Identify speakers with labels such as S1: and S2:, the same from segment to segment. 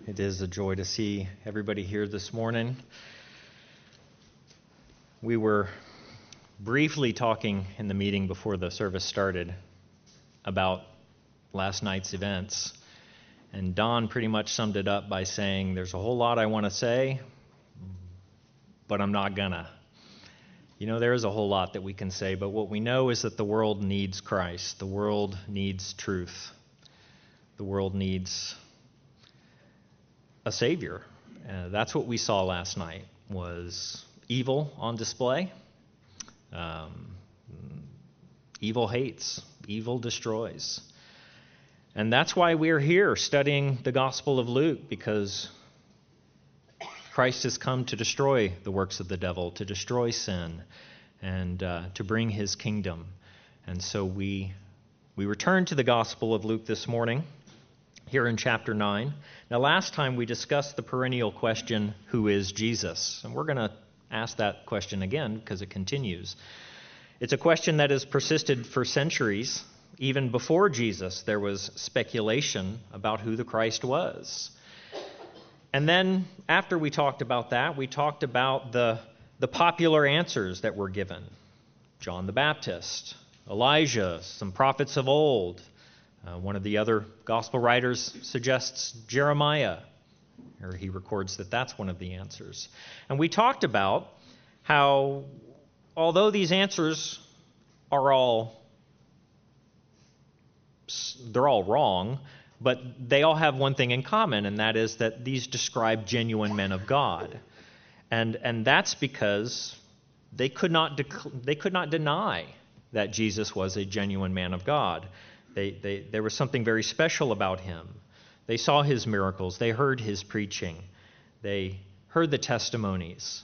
S1: It is a joy to see everybody here this morning. We were briefly talking in the meeting before the service started about last night's events, and Don pretty much summed it up by saying, there's a whole lot I want to say, but I'm not gonna. You know, there is a whole lot that we can say, but what we know is that the world needs Christ. The world needs truth. The world needs a Savior. That's what we saw last night, was evil on display. Evil hates. Evil destroys. And that's why we're here studying the Gospel of Luke, because Christ has come to destroy the works of the devil, to destroy sin, and to bring his kingdom. And so we return to the Gospel of Luke this morning, here in chapter 9. Now, last time we discussed the perennial question, who is Jesus? And we're going to ask that question again because it continues. It's a question that has persisted for centuries. Even before Jesus, there was speculation about who the Christ was. And then, after we talked about that, we talked about the popular answers that were given. John the Baptist, Elijah, some prophets of old. One of the other gospel writers suggests Jeremiah, or he records that that's one of the answers. And we talked about how, although these answers are all wrong, but they all have one thing in common, and that is that these describe genuine men of God. And that's because they could not deny that Jesus was a genuine man of God. There was something very special about him. They saw his miracles. They heard his preaching. They heard the testimonies.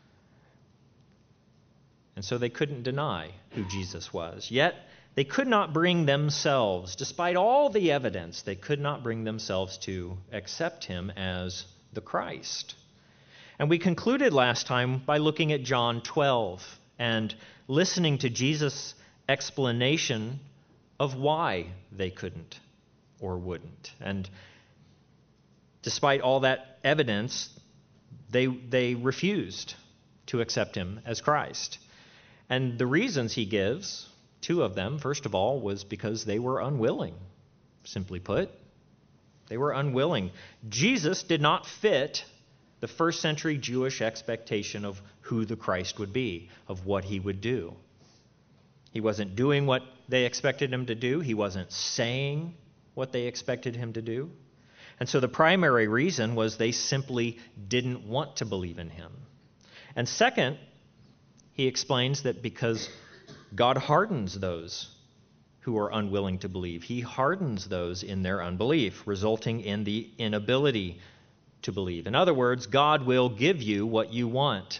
S1: And so they couldn't deny who Jesus was. Yet they could not bring themselves, despite all the evidence, they could not bring themselves to accept him as the Christ. And we concluded last time by looking at John 12 and listening to Jesus' explanation of why they couldn't or wouldn't. And despite all that evidence, they refused to accept him as Christ. And the reasons he gives, two of them, first of all, was because they were unwilling. Simply put, they were unwilling. Jesus did not fit the first century Jewish expectation of who the Christ would be, of what he would do. He wasn't doing what they expected him to do. He wasn't saying what they expected him to do. And so the primary reason was they simply didn't want to believe in him. And second, he explains that because God hardens those who are unwilling to believe. He hardens those in their unbelief, resulting in the inability to believe. In other words, God will give you what you want.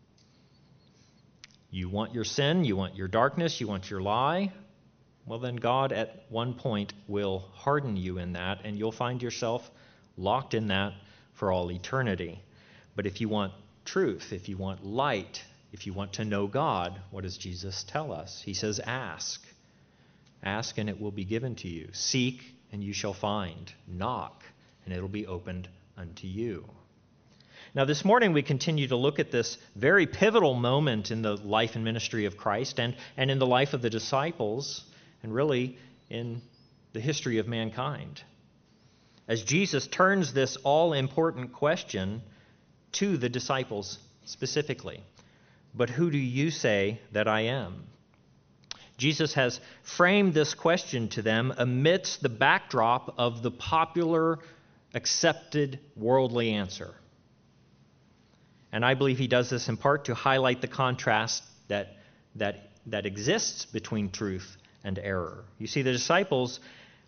S1: You want your sin, you want your darkness, you want your lie. Well, then God at one point will harden you in that, and you'll find yourself locked in that for all eternity. But if you want truth, if you want light, if you want to know God, what does Jesus tell us? He says, ask. Ask, and it will be given to you. Seek, and you shall find. Knock, and it will be opened unto you. Now, this morning we continue to look at this very pivotal moment in the life and ministry of Christ and in the life of the disciples, and really in the history of mankind, as Jesus turns this all-important question to the disciples specifically. But who do you say that I am? Jesus has framed this question to them amidst the backdrop of the popular, accepted worldly answer. And I believe he does this in part to highlight the contrast that exists between truth and error. You see, the disciples,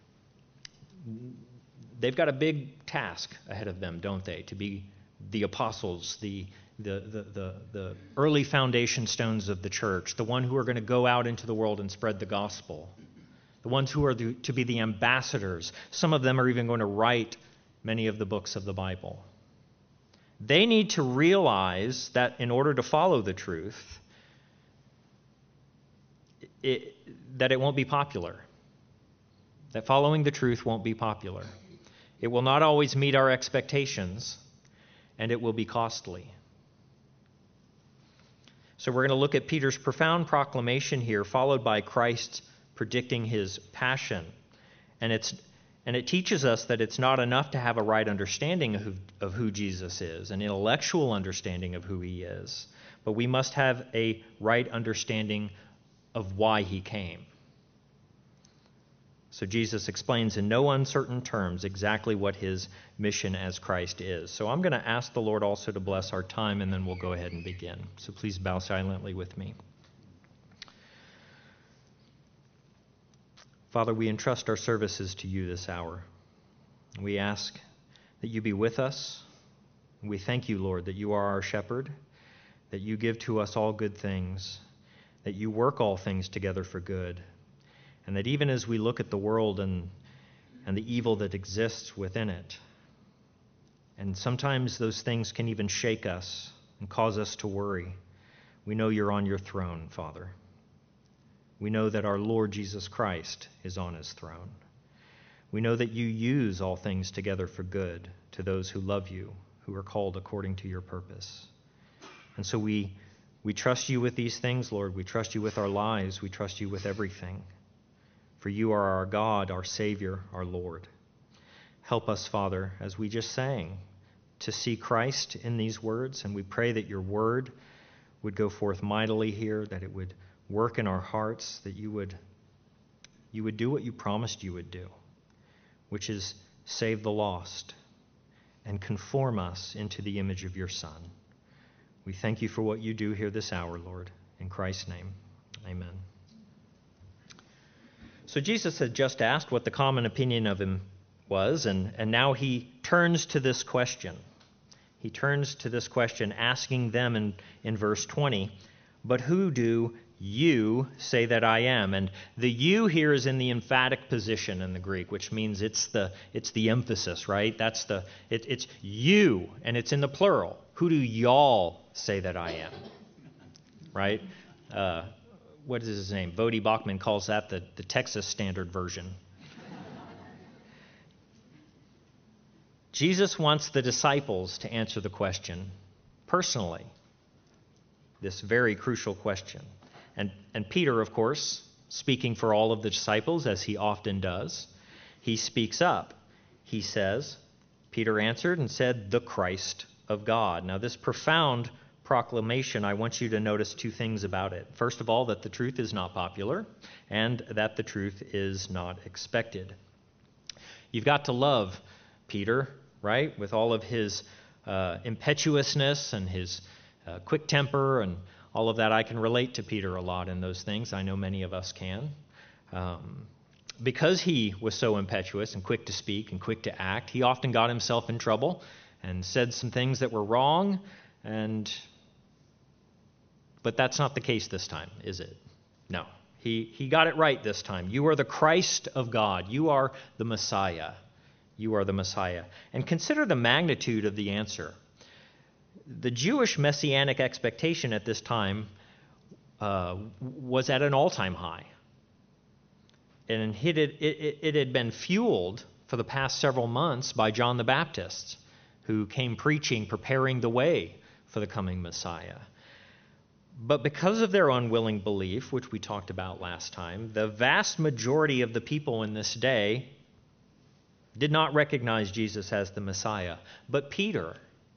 S1: they've got a big task ahead of them, don't they? To be the apostles, the early foundation stones of the church, the one who are going to go out into the world and spread the gospel, the ones who are to be the ambassadors. Some of them are even going to write many of the books of the Bible. They need to realize that in order to follow the truth, that it won't be popular, that following the truth won't be popular. It will not always meet our expectations, and it will be costly. So we're going to look at Peter's profound proclamation here, followed by Christ's predicting his passion. And it teaches us that it's not enough to have a right understanding of who Jesus is, an intellectual understanding of who he is, but we must have a right understanding of why he came. So Jesus explains in no uncertain terms exactly what his mission as Christ is. So I'm going to ask the Lord also to bless our time, and then we'll go ahead and begin. So please bow silently with me. Father, we entrust our services to you this hour. We ask that you be with us. We thank you, Lord, that you are our shepherd, that you give to us all good things, that you work all things together for good, and that even as we look at the world and the evil that exists within it, and sometimes those things can even shake us and cause us to worry, we know you're on your throne, Father. We know that our Lord Jesus Christ is on his throne. We know that you use all things together for good to those who love you, who are called according to your purpose. And so we trust you with these things, Lord. We trust you with our lives. We trust you with everything. For you are our God, our Savior, our Lord. Help us, Father, as we just sang, to see Christ in these words, and we pray that your word would go forth mightily here, that it would work in our hearts, that you would do what you promised you would do, which is save the lost and conform us into the image of your Son. We thank you for what you do here this hour, Lord. In Christ's name, amen. So Jesus had just asked what the common opinion of him was, and now he turns to this question. He turns to this question, asking them in verse 20, "But who do you say that I am?" And the "you" here is in the emphatic position in the Greek, which means it's the emphasis, right? It's you, and it's in the plural. Who do y'all say that I am? Right? What is his name? Vodi Bachman calls that the Texas Standard Version. Jesus wants the disciples to answer the question personally, this very crucial question. And Peter, of course, speaking for all of the disciples, as he often does, he speaks up. He says, Peter answered and said, "The Christ of God." Now, this profound proclamation, I want you to notice two things about it. First of all, that the truth is not popular, and that the truth is not expected. You've got to love Peter, right, with all of his impetuousness and his quick temper and all of that. I can relate to Peter a lot in those things. I know many of us can. Because he was so impetuous and quick to speak and quick to act, he often got himself in trouble and said some things that were wrong. But that's not the case this time, is it? No. He got it right this time. You are the Christ of God. You are the Messiah. You are the Messiah. And consider the magnitude of the answer. The Jewish messianic expectation at this time was at an all-time high. And it had been fueled for the past several months by John the Baptist, who came preaching, preparing the way for the coming Messiah. But because of their unwilling belief, which we talked about last time, the vast majority of the people in this day did not recognize Jesus as the Messiah. But Peter,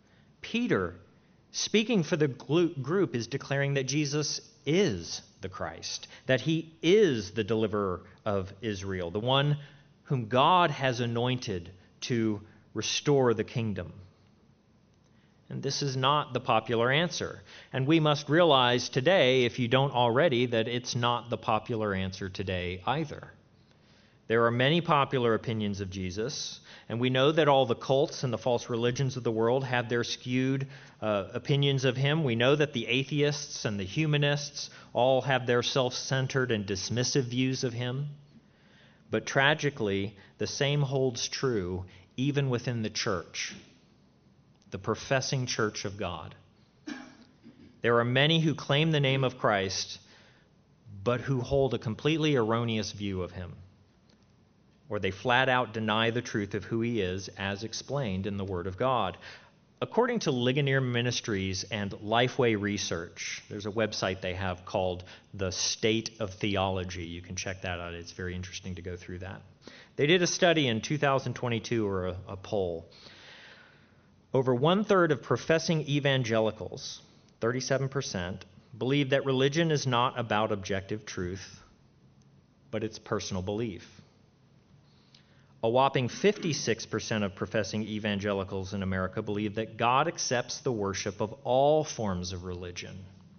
S1: speaking for the group, is declaring that Jesus is the Christ, that he is the deliverer of Israel, the one whom God has anointed to restore the kingdom. And this is not the popular answer. And we must realize today, if you don't already, that it's not the popular answer today either. There are many popular opinions of Jesus, and we know that all the cults and the false religions of the world have their skewed opinions of him. We know that the atheists and the humanists all have their self-centered and dismissive views of him. But tragically, the same holds true even within the church, the professing church of God. There are many who claim the name of Christ, but who hold a completely erroneous view of him. or they flat out deny the truth of who he is as explained in the Word of God. According to Ligonier Ministries and Lifeway Research, there's a website they have called The State of Theology. You can check that out. It's very interesting to go through that. They did a study in 2022, or a poll. Over one-third of professing evangelicals, 37%, believe that religion is not about objective truth, but it's personal belief. A whopping 56% of professing evangelicals in America believe that God accepts the worship of all forms of religion.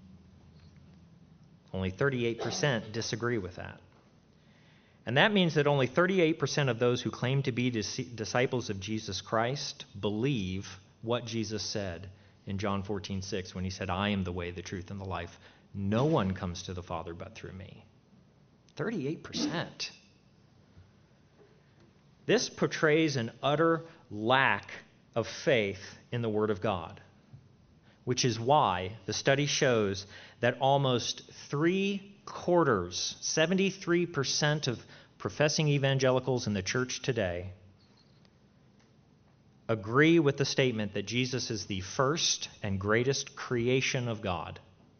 S1: Only 38% disagree with that. And that means that only 38% of those who claim to be disciples of Jesus Christ believe what Jesus said in John 14:6 when he said, I am the way, the truth, and the life. No one comes to the Father but through me. 38%. This portrays an utter lack of faith in the Word of God, which is why the study shows that almost 3/4, 73% of professing evangelicals in the church today agree with the statement that Jesus is the first and greatest creation of God.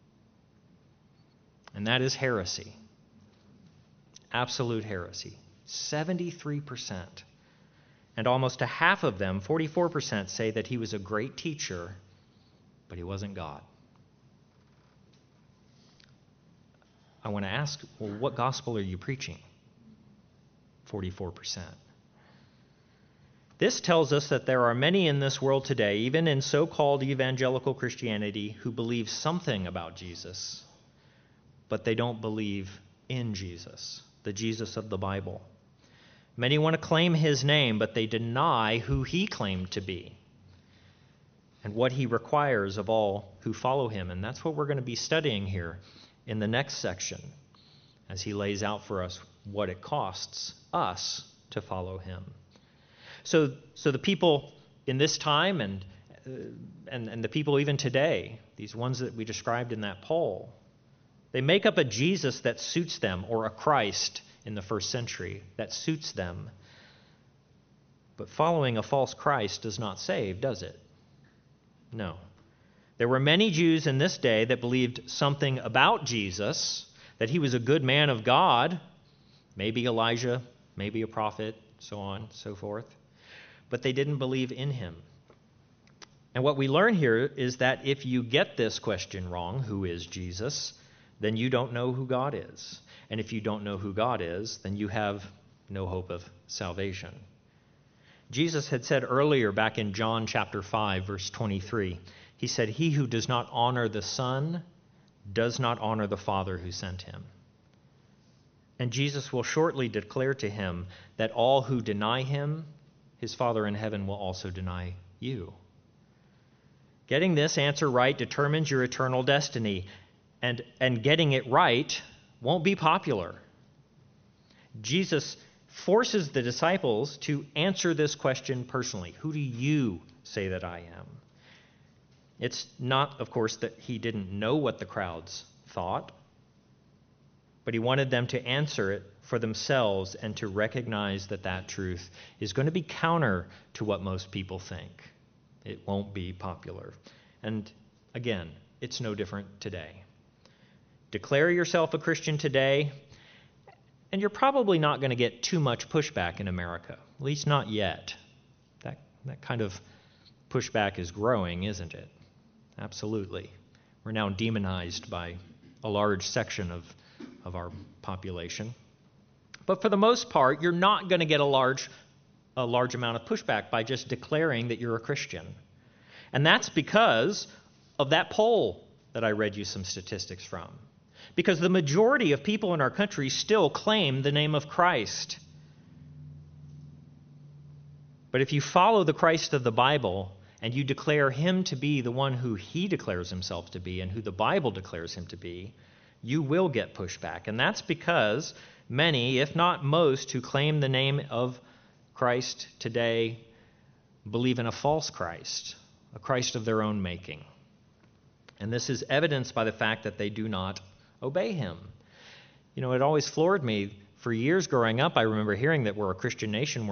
S1: And that is heresy. Absolute heresy. 73%. And almost a half of them, 44%, say that he was a great teacher, but he wasn't God. I want to ask, well, what gospel are you preaching? 44%. This tells us that there are many in this world today, even in so-called evangelical Christianity, who believe something about Jesus, but they don't believe in Jesus, the Jesus of the Bible. Many want to claim his name, but they deny who he claimed to be and what he requires of all who follow him. And that's what we're going to be studying here in the next section as he lays out for us what it costs us to follow him. So the people in this time and the people even today, these ones that we described in that poll, they make up a Jesus that suits them, or a Christ in the first century that suits them. But following a false Christ does not save, does it? No. There were many Jews in this day that believed something about Jesus, that he was a good man of God, maybe Elijah, maybe a prophet, so on, so forth. But they didn't believe in him. And what we learn here is that if you get this question wrong, who is Jesus, then you don't know who God is. And if you don't know who God is, then you have no hope of salvation. Jesus had said earlier back in John chapter 5, verse 23, he said, he who does not honor the Son does not honor the Father who sent him. And Jesus will shortly declare to him that all who deny him, his Father in heaven will also deny you. Getting this answer right determines your eternal destiny, and getting it right won't be popular. Jesus forces the disciples to answer this question personally. Who do you say that I am? It's not, of course, that he didn't know what the crowds thought, but he wanted them to answer it for themselves and to recognize that that truth is going to be counter to what most people think. It won't be popular. And again, it's no different today. Declare yourself a Christian today, and you're probably not going to get too much pushback in America, at least not yet. That kind of pushback is growing, isn't it? Absolutely. We're now demonized by a large section of our population. But for the most part, you're not going to get a large amount of pushback by just declaring that you're a Christian. And that's because of that poll that I read you some statistics from. Because the majority of people in our country still claim the name of Christ. But if you follow the Christ of the Bible and you declare him to be the one who he declares himself to be and who the Bible declares him to be, you will get pushback. And that's because many, if not most, who claim the name of Christ today believe in a false Christ, a Christ of their own making. And this is evidenced by the fact that they do not obey him. You know, it always floored me For years growing up, I remember hearing that we're a Christian nation.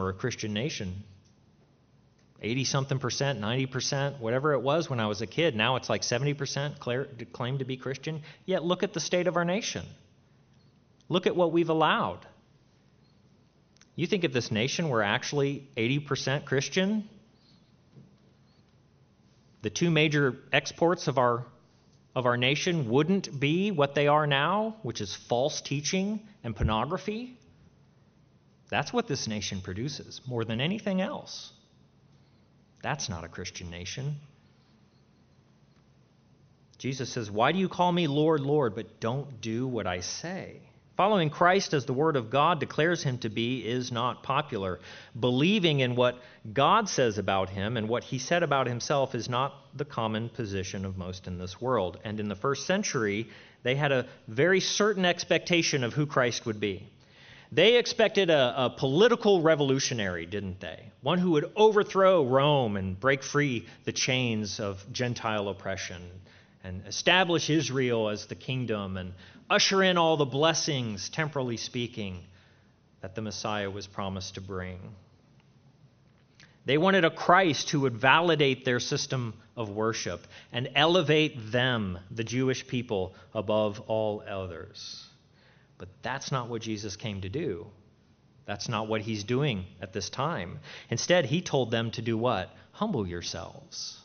S1: 80-something percent, 90%, whatever it was when I was a kid. Now it's like 70% claim to be Christian. Yet look at the state of our nation. Look at what we've allowed. You think if this nation were actually 80% Christian, the two major exports of our nation wouldn't be what they are now, which is false teaching and pornography? That's what this nation produces more than anything else. That's not a Christian nation. Jesus says, "Why do you call me Lord, Lord, but don't do what I say?" Following Christ as the Word of God declares him to be is not popular. Believing in what God says about him and what he said about himself is not the common position of most in this world. And in the first century, they had a very certain expectation of who Christ would be. They expected a political revolutionary, didn't they? One who would overthrow Rome and break free the chains of Gentile oppression and establish Israel as the kingdom and usher in all the blessings, temporally speaking, that the Messiah was promised to bring. They wanted a Christ who would validate their system of worship and elevate them, the Jewish people, above all others. But that's not what Jesus came to do. That's not what he's doing at this time. Instead, he told them to do what? Humble yourselves.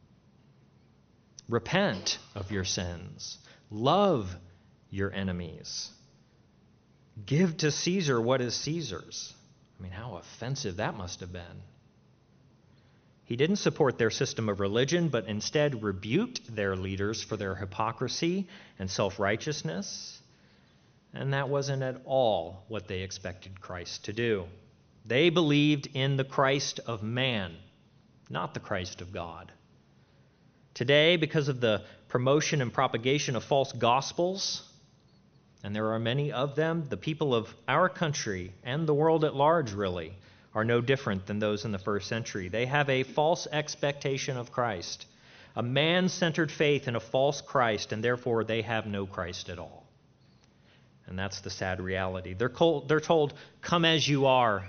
S1: Repent of your sins. Love your enemies. Give to Caesar what is Caesar's. I mean, how offensive that must have been. He didn't support their system of religion, but instead rebuked their leaders for their hypocrisy and self-righteousness. And that wasn't at all what they expected Christ to do. They believed in the Christ of man, not the Christ of God. Today, because of the promotion and propagation of false gospels, and there are many of them, the people of our country and the world at large, really, are no different than those in the first century. They have a false expectation of Christ, a man-centered faith in a false Christ, and therefore they have no Christ at all. And that's the sad reality. They're told, come as you are.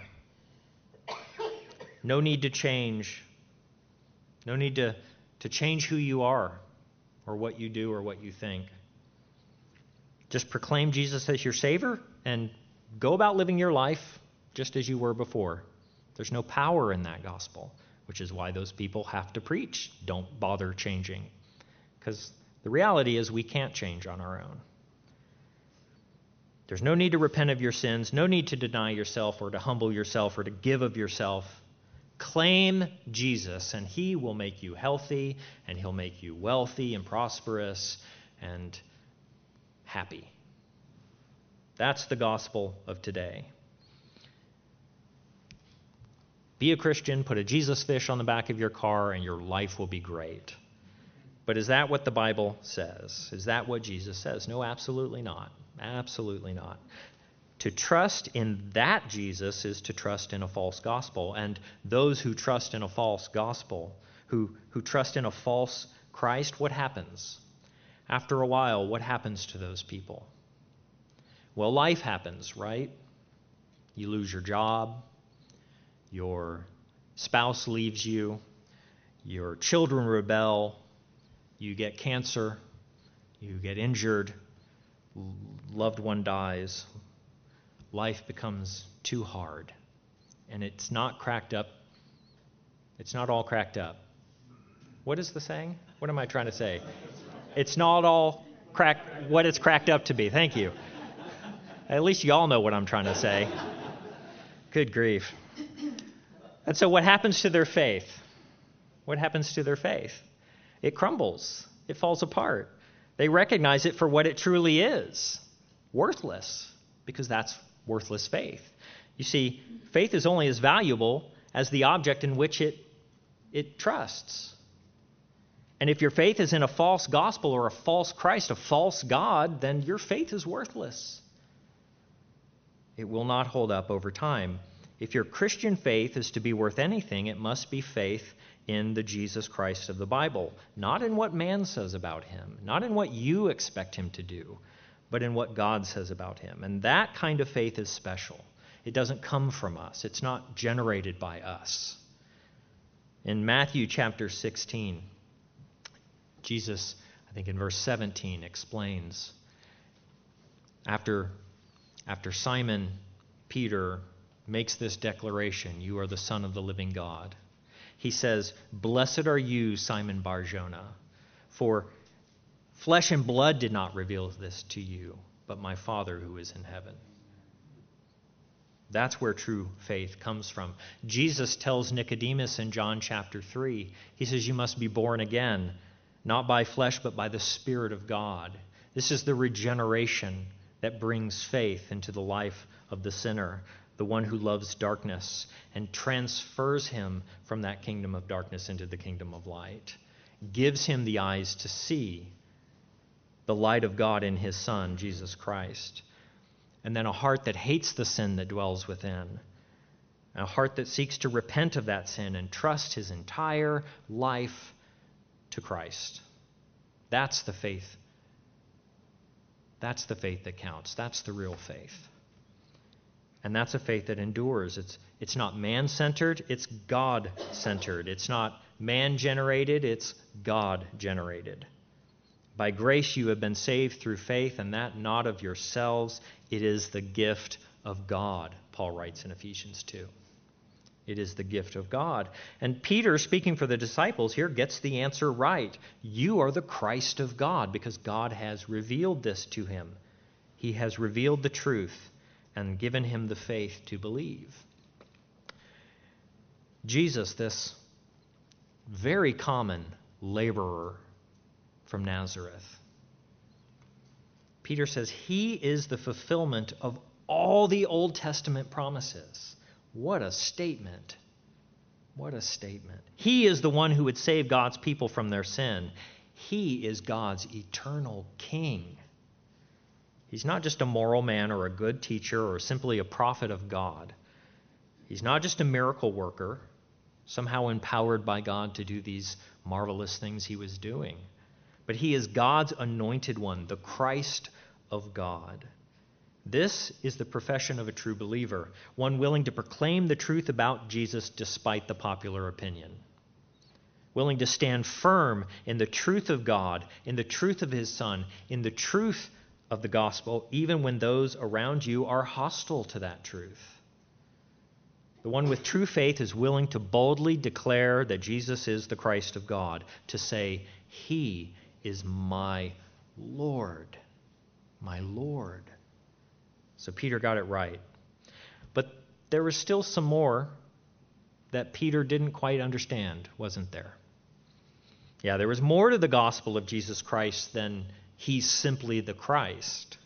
S1: No need to change. No need to change who you are or what you do or what you think. Just proclaim Jesus as your Savior and go about living your life just as you were before. There's no power in that gospel, which is why those people have to preach. Don't bother changing. Because the reality is we can't change on our own. There's no need to repent of your sins, no need to deny yourself or to humble yourself or to give of yourself. Claim Jesus, and he will make you healthy, and he'll make you wealthy and prosperous and happy. That's the gospel of today. Be a Christian, put a Jesus fish on the back of your car, and your life will be great. But is that what the Bible says? Is that what Jesus says? No, absolutely not. Absolutely not. To trust in that Jesus is to trust in a false gospel. And those who trust in a false gospel, who trust in a false Christ, what happens? After a while, what happens to those people? Well, life happens, right? You lose your job. Your spouse leaves you. Your children rebel. You get cancer. You get injured. Loved one dies. Life becomes too hard. And it's not cracked up. It's not all cracked up. What is the saying? What am I trying to say? It's not all what it's cracked up to be. Thank you. At least y'all know what I'm trying to say. Good grief. And so what happens to their faith? What happens to their faith? It crumbles. It falls apart. They recognize it for what it truly is. Worthless. Because that's worthless faith. You see, faith is only as valuable as the object in which it trusts. And if your faith is in a false gospel or a false Christ, a false God, then your faith is worthless. It will not hold up over time. If your Christian faith is to be worth anything, it must be faith in the Jesus Christ of the Bible, not in what man says about him, not in what you expect him to do, but in what God says about him. And that kind of faith is special. It doesn't come from us. It's not generated by us. In Matthew chapter 16, Jesus, I think in verse 17, explains, after Simon Peter makes this declaration, "You are the Son of the living God," he says, "Blessed are you, Simon Bar-Jonah, for flesh and blood did not reveal this to you, but my Father who is in heaven." That's where true faith comes from. Jesus tells Nicodemus in John chapter 3, he says, "You must be born again, not by flesh, but by the Spirit of God." This is the regeneration that brings faith into the life of the sinner, the one who loves darkness, and transfers him from that kingdom of darkness into the kingdom of light, gives him the eyes to see the light of God in his Son, Jesus Christ, and then a heart that hates the sin that dwells within, a heart that seeks to repent of that sin and trust his entire life to Christ. That's the faith. That's the faith that counts. That's the real faith. And that's a faith that endures. It's not man-centered, it's God-centered. It's not man-generated, it's God-generated. By grace you have been saved through faith, and that not of yourselves. It is the gift of God, Paul writes in Ephesians 2. It is the gift of God. And Peter, speaking for the disciples here, gets the answer right. You are the Christ of God, because God has revealed this to him. He has revealed the truth and given him the faith to believe. Jesus, this very common laborer from Nazareth, Peter says he is the fulfillment of all the Old Testament promises. What a statement. What a statement. He is the one who would save God's people from their sin. He is God's eternal king. He's not just a moral man or a good teacher or simply a prophet of God. He's not just a miracle worker, somehow empowered by God to do these marvelous things he was doing. But he is God's anointed one, the Christ of God. This is the profession of a true believer, one willing to proclaim the truth about Jesus despite the popular opinion, willing to stand firm in the truth of God, in the truth of his Son, in the truth of the gospel, even when those around you are hostile to that truth. The one with true faith is willing to boldly declare that Jesus is the Christ of God, to say, "He is my Lord, my Lord." So Peter got it right. But there was still some more that Peter didn't quite understand, wasn't there? Yeah, there was more to the gospel of Jesus Christ than he's simply the Christ.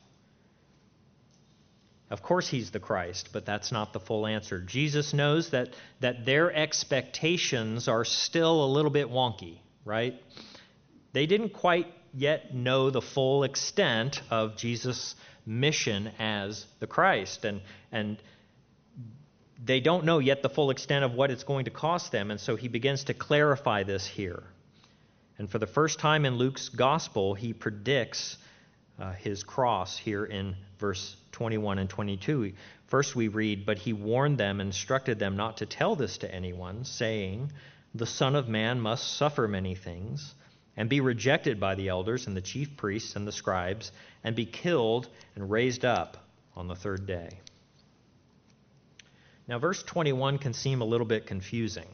S1: Of course he's the Christ, but that's not the full answer. Jesus knows that their expectations are still a little bit wonky, right? They didn't quite yet know the full extent of Jesus' mission as the Christ, and they don't know yet the full extent of what it's going to cost them, and so he begins to clarify this here. And for the first time in Luke's gospel, he predicts his cross here in verse 21 and 22. First we read, "But he warned them and instructed them not to tell this to anyone, saying, 'The Son of Man must suffer many things, and be rejected by the elders and the chief priests and the scribes, and be killed and raised up on the third day.'" Now, verse 21 can seem a little bit confusing.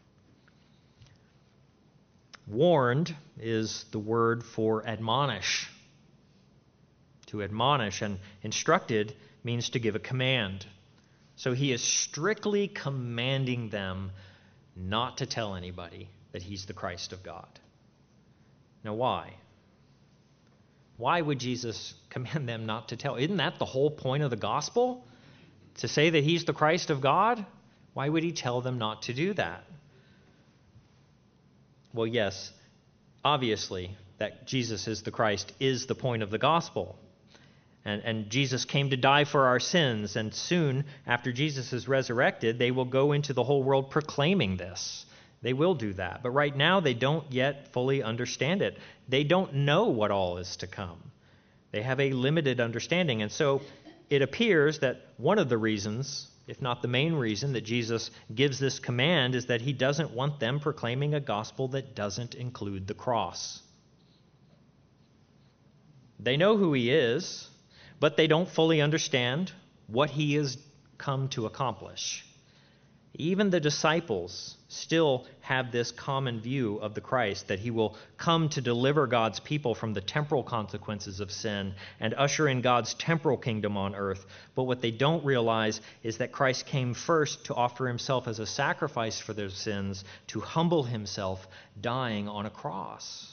S1: Warned is the word for admonish. To admonish, and instructed means to give a command. So he is strictly commanding them not to tell anybody that he's the Christ of God. Now, why? Why would Jesus command them not to tell? Isn't that the whole point of the gospel? To say that he's the Christ of God? Why would he tell them not to do that? Well, yes, obviously, that Jesus is the Christ is the point of the gospel. And Jesus came to die for our sins, and soon after Jesus is resurrected, they will go into the whole world proclaiming this. They will do that. But right now, they don't yet fully understand it. They don't know what all is to come. They have a limited understanding. And so it appears that one of the reasons, if not the main reason, that Jesus gives this command is that he doesn't want them proclaiming a gospel that doesn't include the cross. They know who he is, but they don't fully understand what he has come to accomplish. Even the disciples still have this common view of the Christ, that he will come to deliver God's people from the temporal consequences of sin and usher in God's temporal kingdom on earth. But what they don't realize is that Christ came first to offer himself as a sacrifice for their sins, to humble himself, dying on a cross.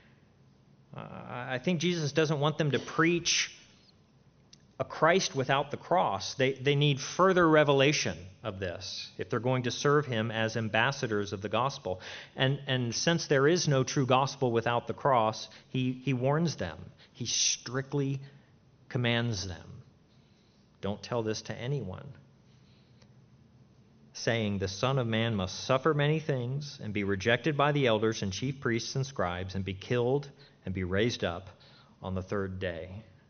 S1: I think Jesus doesn't want them to preach a Christ without the cross. They need further revelation of this if they're going to serve him as ambassadors of the gospel. And since there is no true gospel without the cross, he warns them. He strictly commands them. Don't tell this to anyone. Saying, the Son of Man must suffer many things and be rejected by the elders and chief priests and scribes and be killed and be raised up on the third day.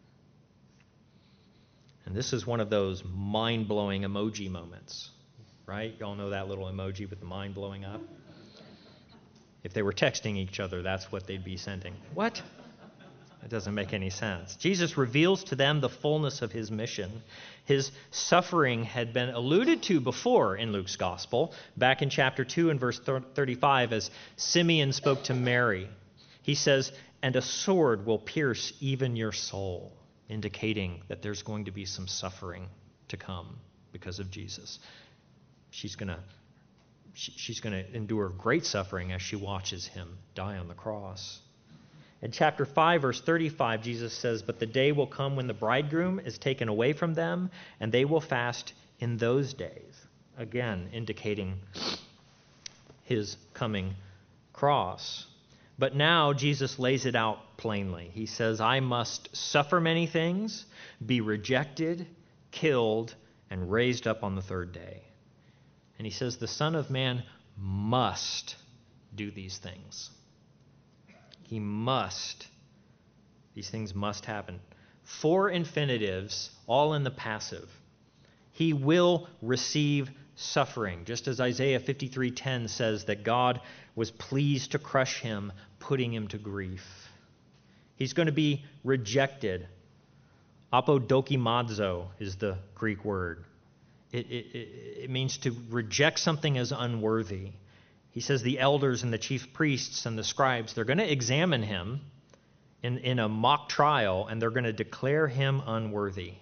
S1: And this is one of those mind-blowing emoji moments, right? Y'all know that little emoji with the mind blowing up? If they were texting each other, that's what they'd be sending. What? That doesn't make any sense. Jesus reveals to them the fullness of his mission. His suffering had been alluded to before in Luke's gospel, back in chapter 2 and verse 35, as Simeon spoke to Mary. He says, "And a sword will pierce even your soul," indicating that there's going to be some suffering to come because of Jesus. She's going to endure great suffering as she watches him die on the cross. In chapter 5, verse 35, Jesus says, "But the day will come when the bridegroom is taken away from them, and they will fast in those days." Again, indicating his coming cross. But now Jesus lays it out plainly. He says, I must suffer many things, be rejected, killed, and raised up on the third day. And he says, the Son of Man must do these things. He must. These things must happen. 4 infinitives, all in the passive. He will receive suffering, just as Isaiah 53:10 says that God was pleased to crush him, putting him to grief. He's going to be rejected. Apodokimazo is the Greek word. It means to reject something as unworthy. He says the elders and the chief priests and the scribes, they're going to examine him in a mock trial, and they're going to declare him unworthy.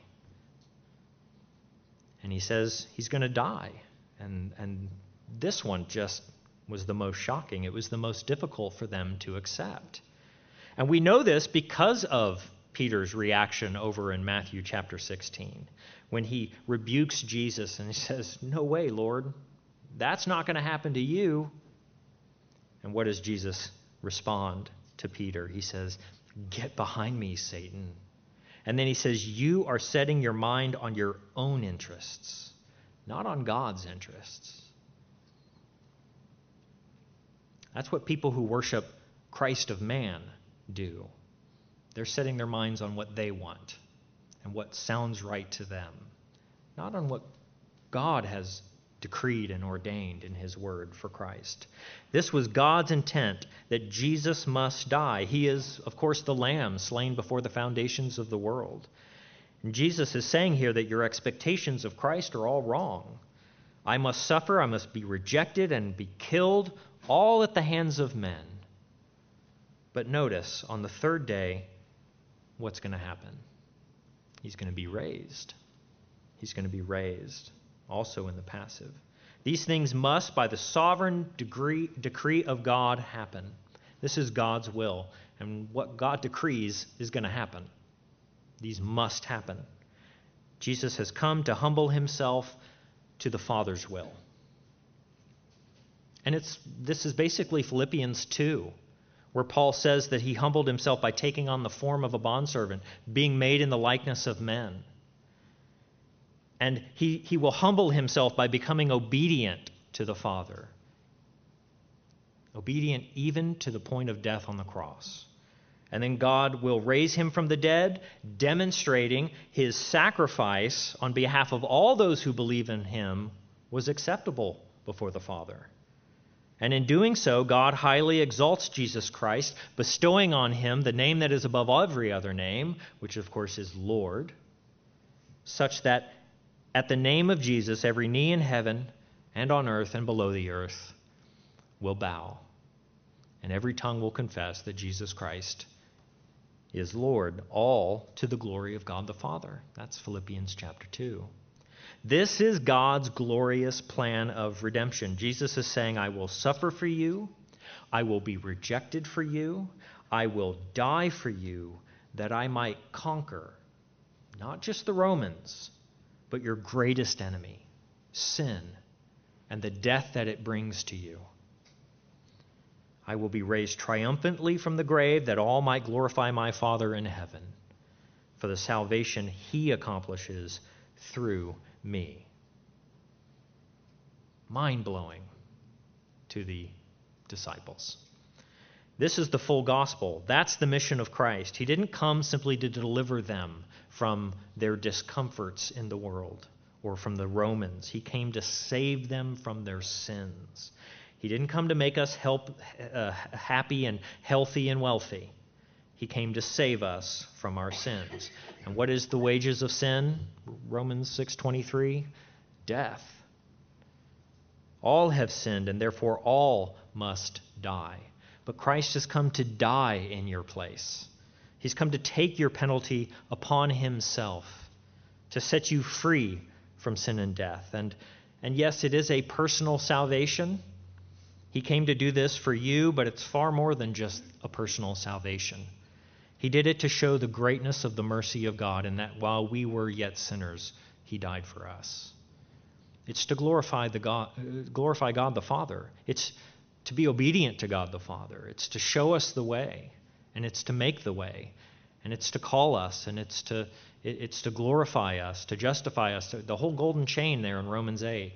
S1: And he says he's going to die. And this one just was the most shocking. It was the most difficult for them to accept. And we know this because of Peter's reaction over in Matthew chapter 16, when he rebukes Jesus and he says, no way, Lord, that's not going to happen to you. And what does Jesus respond to Peter? He says, get behind me, Satan. And then he says, you are setting your mind on your own interests, not on God's interests. That's what people who worship Christ of man do. They're setting their minds on what they want and what sounds right to them, not on what God has decreed and ordained in his word for Christ. This was God's intent, that Jesus must die. He is, of course, the Lamb slain before the foundations of the world. And Jesus is saying here that your expectations of Christ are all wrong. I must suffer, I must be rejected and be killed, all at the hands of men. But notice, on the third day, what's going to happen? He's going to be raised. He's going to be raised, also in the passive. These things must, by the sovereign decree of God, happen. This is God's will. And what God decrees is going to happen. These must happen. Jesus has come to humble himself to the Father's will. And this is basically Philippians 2, where Paul says that he humbled himself by taking on the form of a bondservant, being made in the likeness of men. And he will humble himself by becoming obedient to the Father. Obedient even to the point of death on the cross. And then God will raise him from the dead, demonstrating his sacrifice on behalf of all those who believe in him was acceptable before the Father. And in doing so, God highly exalts Jesus Christ, bestowing on him the name that is above every other name, which of course is Lord, such that at the name of Jesus, every knee in heaven and on earth and below the earth will bow, and every tongue will confess that Jesus Christ is Lord, all to the glory of God the Father. That's Philippians chapter 2. This is God's glorious plan of redemption. Jesus is saying, I will suffer for you, I will be rejected for you, I will die for you, that I might conquer not just the Romans, but your greatest enemy, sin, and the death that it brings to you. I will be raised triumphantly from the grave, that all might glorify my Father in heaven for the salvation he accomplishes through me. Mind-blowing to the disciples. This is the full gospel. That's the mission of Christ. He didn't come simply to deliver them from their discomforts in the world or from the Romans. He came to save them from their sins. He didn't come to make us happy and healthy and wealthy. He came to save us from our sins. And what is the wages of sin? Romans 6:23, death. All have sinned, and therefore all must die. But Christ has come to die in your place. He's come to take your penalty upon himself, to set you free from sin and death. And yes, it is a personal salvation. He came to do this for you, but it's far more than just a personal salvation. He did it to show the greatness of the mercy of God, and that while we were yet sinners, he died for us. It's to glorify God the Father. It's to be obedient to God the Father. It's to show us the way, and it's to make the way, and it's to call us, and it's to glorify us, to justify us. The whole golden chain there in Romans 8.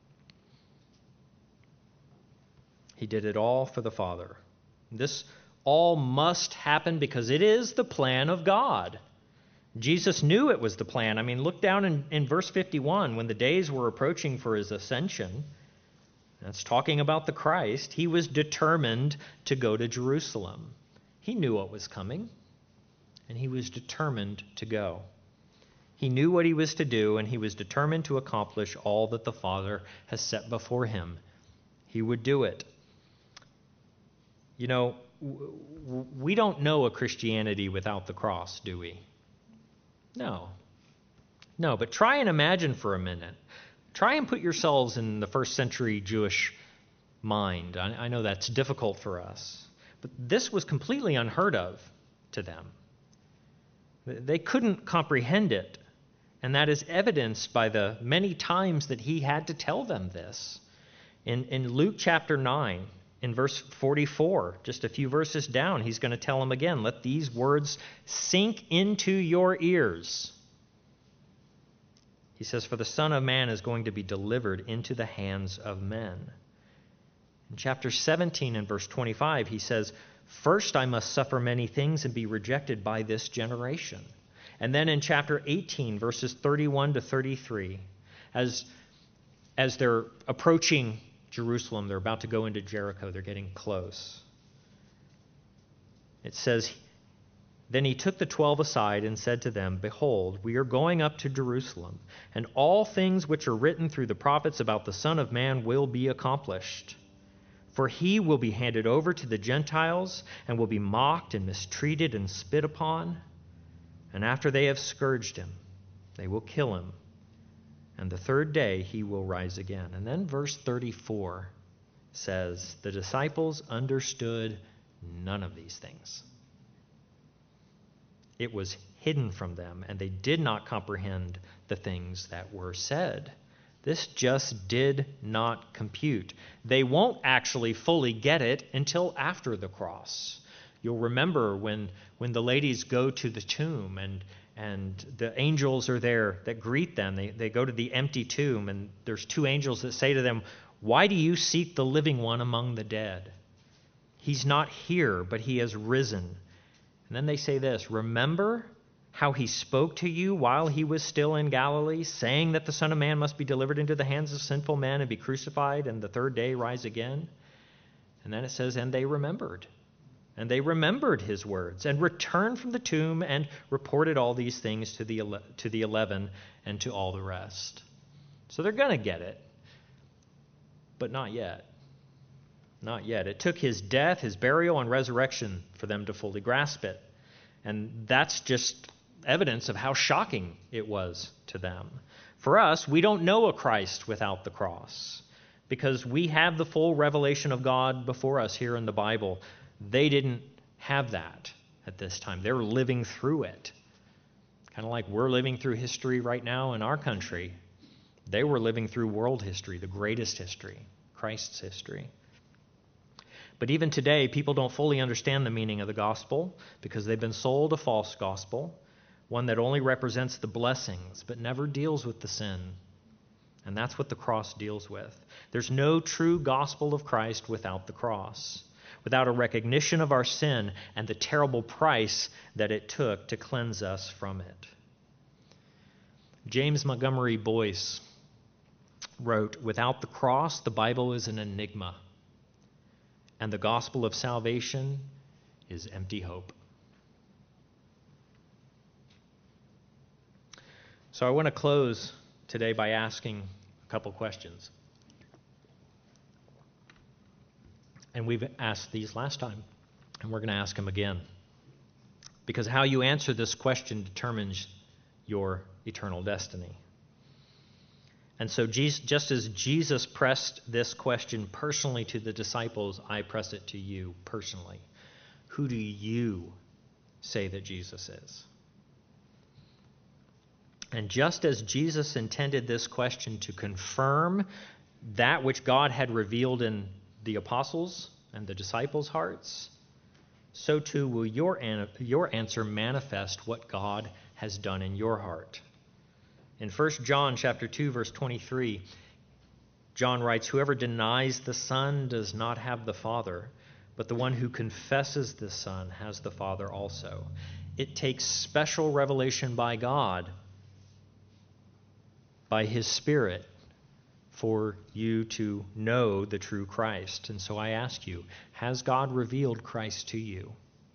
S1: He did it all for the Father. This all must happen because it is the plan of God. Jesus knew it was the plan. I mean, look down in verse 51, when the days were approaching for his ascension. That's talking about the Christ. He was determined to go to Jerusalem. He knew what was coming, and he was determined to go. He knew what he was to do, and he was determined to accomplish all that the Father has set before him. He would do it. You know, we don't know a Christianity without the cross, do we? No, but try and imagine for a minute. Try and put yourselves in the first century Jewish mind. I know that's difficult for us, but this was completely unheard of to them. They couldn't comprehend it, and that is evidenced by the many times that he had to tell them this. In Luke chapter 9, in verse 44, just a few verses down, he's going to tell them again, let these words sink into your ears. He says, for the Son of Man is going to be delivered into the hands of men. In chapter 17 and verse 25, he says, first I must suffer many things and be rejected by this generation. And then in chapter 18, verses 31 to 33, as they're approaching Jerusalem, they're about to go into Jericho, they're getting close. It says, then he took the 12 aside and said to them, behold, we are going up to Jerusalem, and all things which are written through the prophets about the Son of Man will be accomplished. For he will be handed over to the Gentiles, and will be mocked and mistreated and spit upon. And after they have scourged him, they will kill him. And the third day he will rise again. And then verse 34 says, the disciples understood none of these things. It was hidden from them, and they did not comprehend the things that were said. This just did not compute. They won't actually fully get it until after the cross. You'll remember when the ladies go to the tomb and the angels are there that greet them. They go to the empty tomb, and there's two angels that say to them, why do you seek the living one among the dead? He's not here, but he has risen. And then they say this, remember how he spoke to you while he was still in Galilee, saying that the Son of Man must be delivered into the hands of sinful men and be crucified and the third day rise again? And then it says, and they remembered. And they remembered his words and returned from the tomb and reported all these things to the 11 and to all the rest. So they're going to get it, but not yet. Not yet. It took his death, his burial, and resurrection for them to fully grasp it. And that's just evidence of how shocking it was to them. For us, we don't know a Christ without the cross because we have the full revelation of God before us here in the Bible. They didn't have that at this time. They were living through it. Kind of like we're living through history right now in our country. They were living through world history, the greatest history, Christ's history. But even today, people don't fully understand the meaning of the gospel because they've been sold a false gospel, one that only represents the blessings but never deals with the sin. And that's what the cross deals with. There's no true gospel of Christ without the cross, without a recognition of our sin and the terrible price that it took to cleanse us from it. James Montgomery Boyce wrote, without the cross, the Bible is an enigma, and the gospel of salvation is empty hope. So I want to close today by asking a couple questions. And we've asked these last time, and we're going to ask them again. Because how you answer this question determines your eternal destiny. And so just as Jesus pressed this question personally to the disciples, I press it to you personally. Who do you say that Jesus is? And just as Jesus intended this question to confirm that which God had revealed in the apostles' and the disciples' hearts, so too will your answer manifest what God has done in your heart. In 1 John chapter 2, verse 23, John writes, whoever denies the Son does not have the Father, but the one who confesses the Son has the Father also. It takes special revelation by God, by his Spirit, for you to know the true Christ. And so I ask you, has God revealed Christ to you?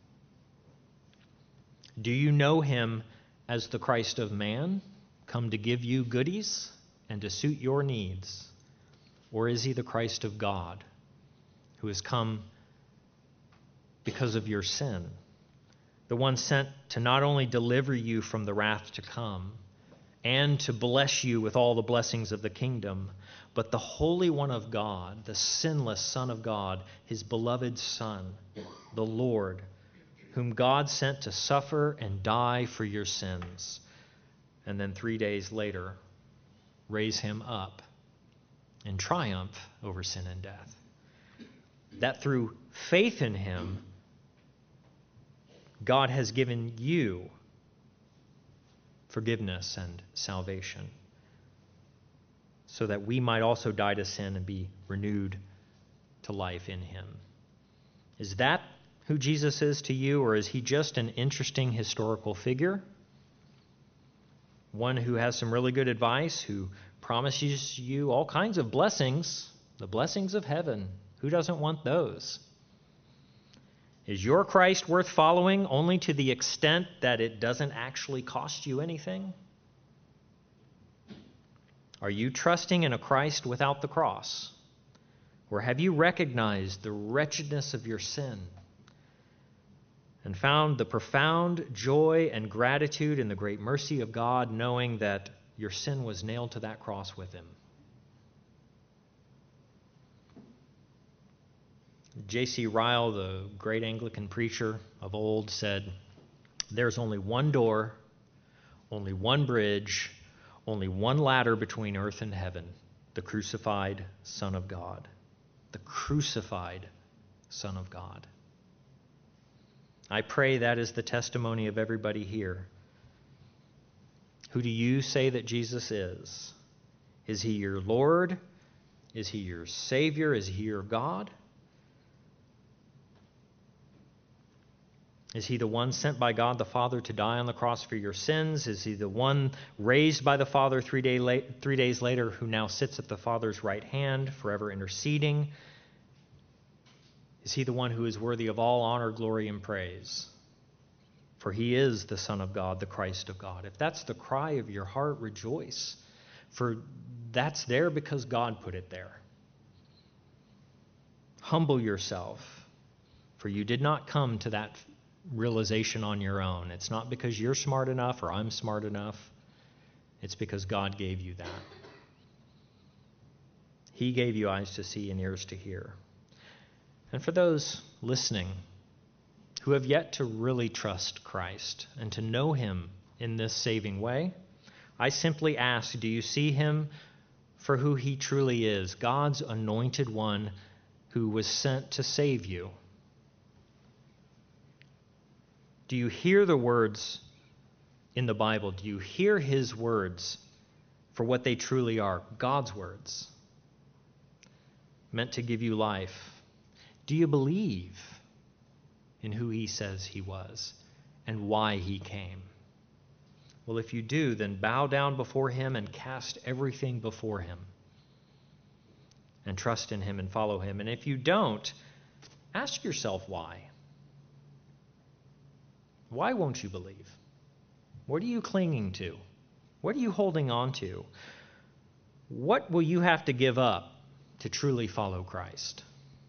S1: Do you know him as the Christ of man, come to give you goodies and to suit your needs? Or is he the Christ of God, who has come because of your sin, the one sent to not only deliver you from the wrath to come and to bless you with all the blessings of the kingdom, but the Holy One of God, the sinless Son of God, his beloved Son, the Lord, whom God sent to suffer and die for your sins, and then 3 days later raise him up in triumph over sin and death. That through faith in him, God has given you forgiveness and salvation, so that we might also die to sin and be renewed to life in him. Is that who Jesus is to you, or is he just an interesting historical figure? One who has some really good advice, who promises you all kinds of blessings, the blessings of heaven. Who doesn't want those? Is your Christ worth following only to the extent that it doesn't actually cost you anything? Are you trusting in a Christ without the cross? Or have you recognized the wretchedness of your sin and found the profound joy and gratitude in the great mercy of God, knowing that your sin was nailed to that cross with him? J.C. Ryle, the great Anglican preacher of old, said, "There's only one door, only one bridge, only one ladder between earth and heaven, the crucified Son of God." The crucified Son of God. I pray that is the testimony of everybody here. Who do you say that Jesus is? Is he your Lord? Is he your Savior? Is he your God? Is he the one sent by God the Father to die on the cross for your sins? Is he the one raised by the Father 3 days later who now sits at the Father's right hand, forever interceding? Is he the one who is worthy of all honor, glory, and praise? For he is the Son of God, the Christ of God. If that's the cry of your heart, rejoice. For that's there because God put it there. Humble yourself, for you did not come to that realization on your own. It's not because you're smart enough or I'm smart enough. It's because God gave you that. He gave you eyes to see and ears to hear. And for those listening who have yet to really trust Christ and to know him in this saving way, I simply ask, do you see him for who he truly is, God's anointed one who was sent to save you? Do you hear the words in the Bible? Do you hear his words for what they truly are? God's words, meant to give you life. Do you believe in who he says he was and why he came? Well, if you do, then bow down before him and cast everything before him and trust in him and follow him. And if you don't, ask yourself why. Why won't you believe? What are you clinging to? What are you holding on to? What will you have to give up to truly follow Christ?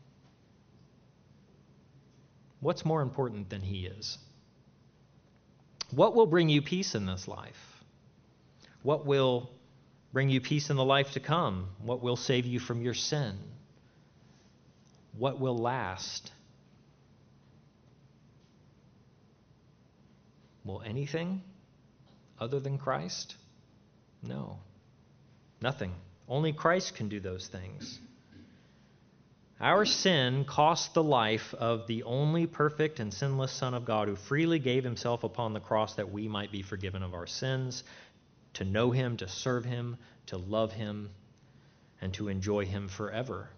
S1: What's more important than he is? What will bring you peace in this life? What will bring you peace in the life to come? What will save you from your sin? What will last? Will anything other than Christ? No, nothing. Only Christ can do those things. Our sin cost the life of the only perfect and sinless Son of God who freely gave himself upon the cross that we might be forgiven of our sins, to know him, to serve him, to love him, and to enjoy him forever.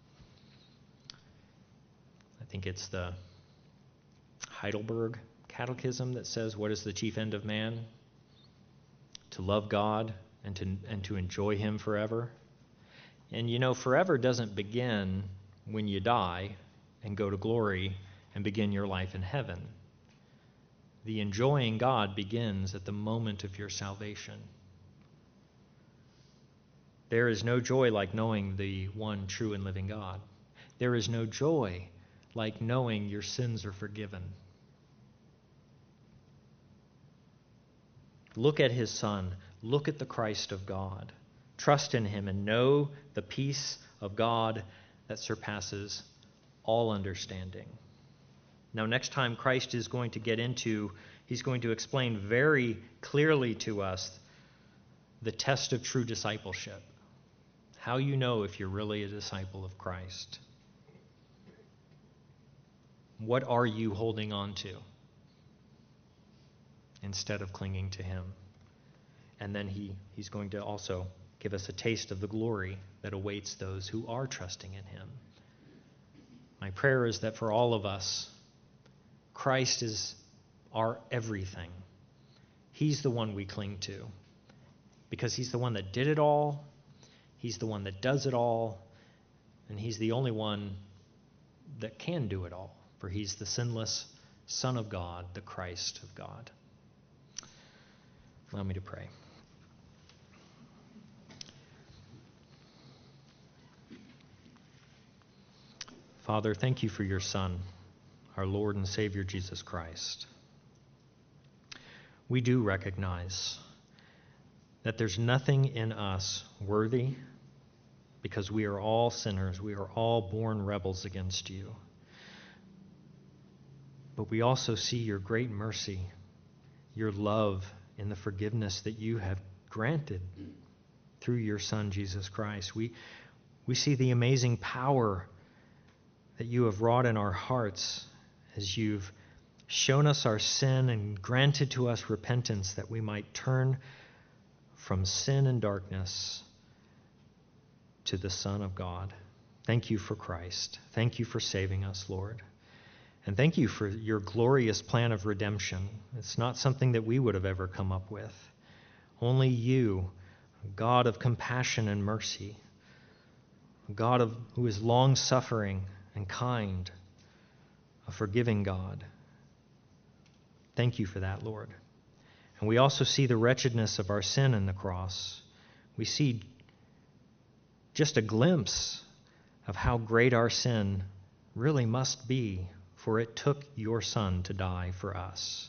S1: I think it's the Heidelberg Catechism that says, what is the chief end of man? To love God and to enjoy him forever. And you know, forever doesn't begin when you die and go to glory and begin your life in heaven. The enjoying God begins at the moment of your salvation. There is no joy like knowing the one true and living God. There is no joy like knowing your sins are forgiven. Look at his Son. Look at the Christ of God. Trust in him and know the peace of God that surpasses all understanding. Now, next time Christ is going to get into, he's going to explain very clearly to us the test of true discipleship. How you know if you're really a disciple of Christ. What are you holding on to instead of clinging to him? And then he's going to also give us a taste of the glory that awaits those who are trusting in him. My prayer is that for all of us, Christ is our everything. He's the one we cling to because he's the one that did it all. He's the one that does it all. And he's the only one that can do it all, for he's the sinless Son of God, the Christ of God. Allow me to pray. Father, thank you for your Son, our Lord and Savior, Jesus Christ. We do recognize that there's nothing in us worthy because we are all sinners. We are all born rebels against you. But we also see your great mercy, your love in the forgiveness that you have granted through your Son, Jesus Christ. We see the amazing power that you have wrought in our hearts as you've shown us our sin and granted to us repentance that we might turn from sin and darkness to the Son of God. Thank you for Christ. Thank you for saving us, Lord. And thank you for your glorious plan of redemption. It's not something that we would have ever come up with. Only you, God of compassion and mercy, God who is long-suffering and kind, a forgiving God. Thank you for that, Lord. And we also see the wretchedness of our sin in the cross. We see just a glimpse of how great our sin really must be, for it took your Son to die for us.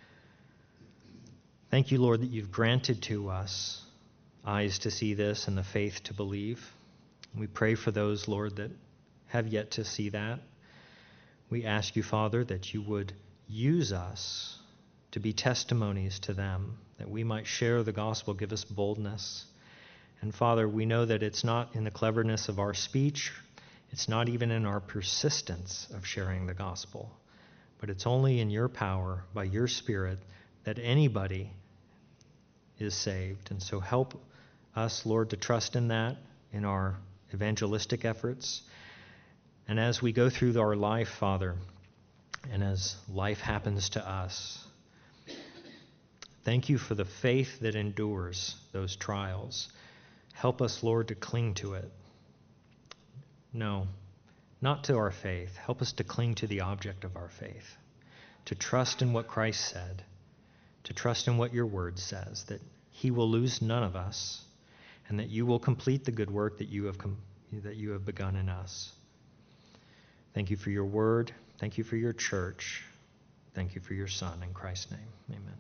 S1: Thank you, Lord, that you've granted to us eyes to see this and the faith to believe. We pray for those, Lord, that have yet to see that. We ask you, Father, that you would use us to be testimonies to them, that we might share the gospel, give us boldness. And Father, we know that it's not in the cleverness of our speech, it's not even in our persistence of sharing the gospel, but it's only in your power, by your Spirit, that anybody is saved. And so help us, Lord, to trust in that in our evangelistic efforts. And as we go through our life, Father, and as life happens to us, thank you for the faith that endures those trials. Help us, Lord, to cling to it. No, not to our faith. Help us to cling to the object of our faith, to trust in what Christ said, to trust in what your word says, that he will lose none of us, and that you will complete the good work that you have begun in us. Thank you for your word. Thank you for your church. Thank you for your Son. In Christ's name, amen.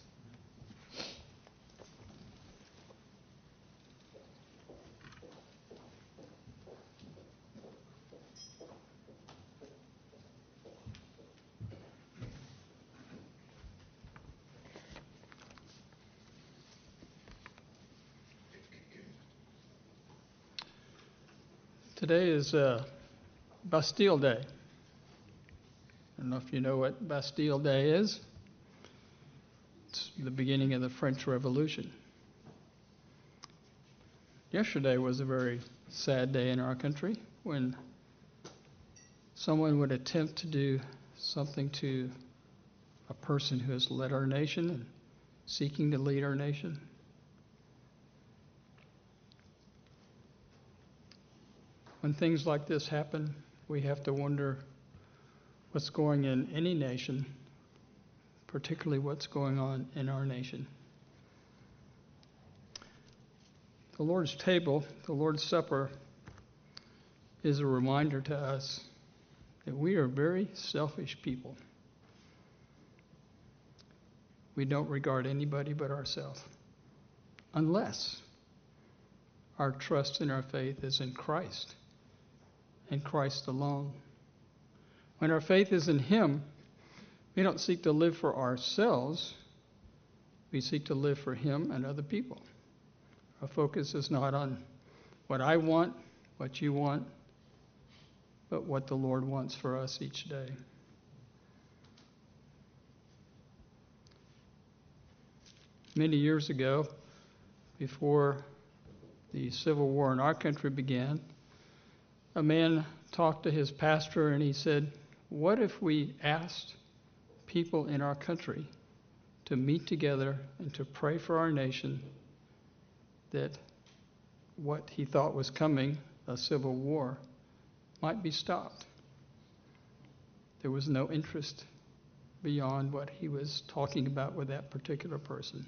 S2: Today is Bastille Day. I don't know if you know what Bastille Day is. It's the beginning of the French Revolution. Yesterday was a very sad day in our country when someone would attempt to do something to a person who has led our nation and seeking to lead our nation. When things like this happen, we have to wonder what's going on in any nation, particularly what's going on in our nation. The Lord's table, the Lord's Supper, is a reminder to us that we are very selfish people. We don't regard anybody but ourselves, unless our trust and our faith is in Christ and Christ alone. When our faith is in Him, we don't seek to live for ourselves. We seek to live for Him and other people. Our focus is not on what I want, what you want, but what the Lord wants for us each day. Many years ago, before the Civil War in our country began, a man talked to his pastor and he said, what if we asked people in our country to meet together and to pray for our nation that what he thought was coming, a civil war, might be stopped? There was no interest beyond what he was talking about with that particular person.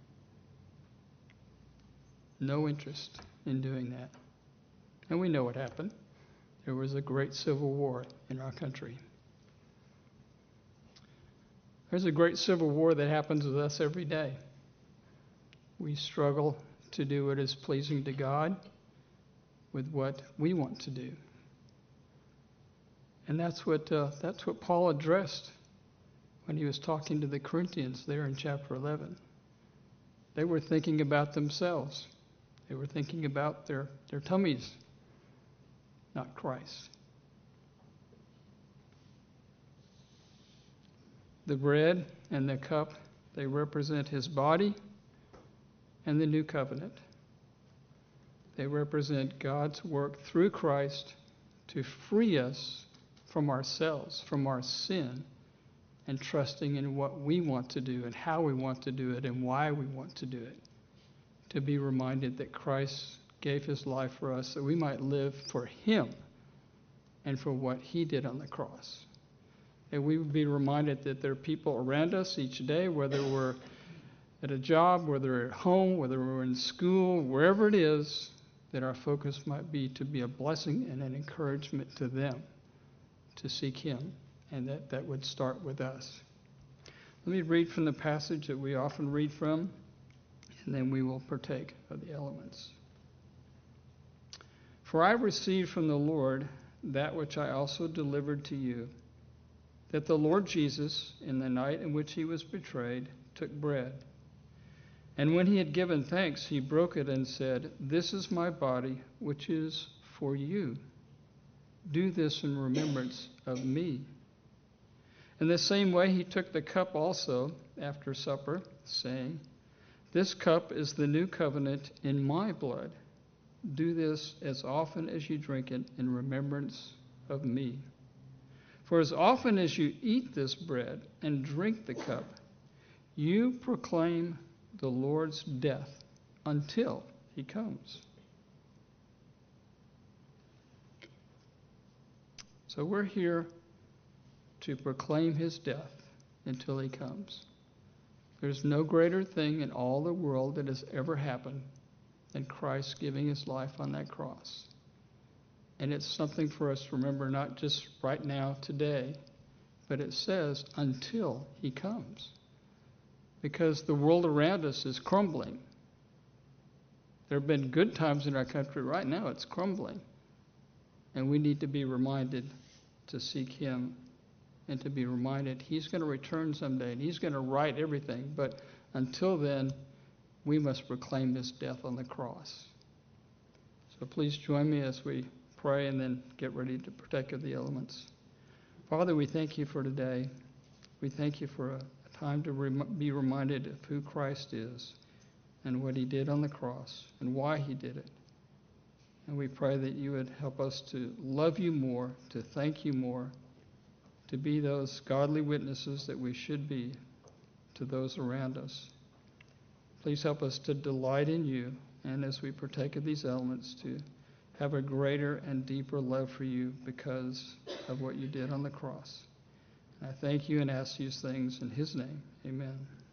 S2: No interest in doing that. And we know what happened. There was a great civil war in our country. There's a great civil war that happens with us every day. We struggle to do what is pleasing to God with what we want to do. And that's what Paul addressed when he was talking to the Corinthians there in chapter 11. They were thinking about themselves. They were thinking about their tummies, not Christ. The bread and the cup, they represent his body and the new covenant. They represent God's work through Christ to free us from ourselves, from our sin, and trusting in what we want to do and how we want to do it and why we want to do it. To be reminded that Christ gave his life for us that we might live for him and for what he did on the cross. And we would be reminded that there are people around us each day, whether we're at a job, whether we're at home, whether we're in school, wherever it is, that our focus might be to be a blessing and an encouragement to them to seek him, and that would start with us. Let me read from the passage that we often read from, and then we will partake of the elements. For I received from the Lord that which I also delivered to you, that the Lord Jesus, in the night in which he was betrayed, took bread. And when he had given thanks, he broke it and said, "This is my body, which is for you. Do this in remembrance of me." In the same way, he took the cup also after supper, saying, "This cup is the new covenant in my blood. Do this as often as you drink it in remembrance of me. For as often as you eat this bread and drink the cup, you proclaim the Lord's death until he comes." So we're here to proclaim his death until he comes. There's no greater thing in all the world that has ever happened than Christ giving his life on that cross. And it's something for us to remember, not just right now, today, but it says until he comes. Because the world around us is crumbling. There have been good times in our country. Right now it's crumbling. And we need to be reminded to seek him and to be reminded he's going to return someday and he's going to right everything. But until then, we must proclaim his death on the cross. So please join me as we pray and then get ready to partake of the elements. Father, we thank you for today. We thank you for a time to be reminded of who Christ is and what he did on the cross and why he did it. And we pray that you would help us to love you more, to thank you more, to be those godly witnesses that we should be to those around us. Please help us to delight in you, and as we partake of these elements, to have a greater and deeper love for you because of what you did on the cross. And I thank you and ask these things in his name. Amen.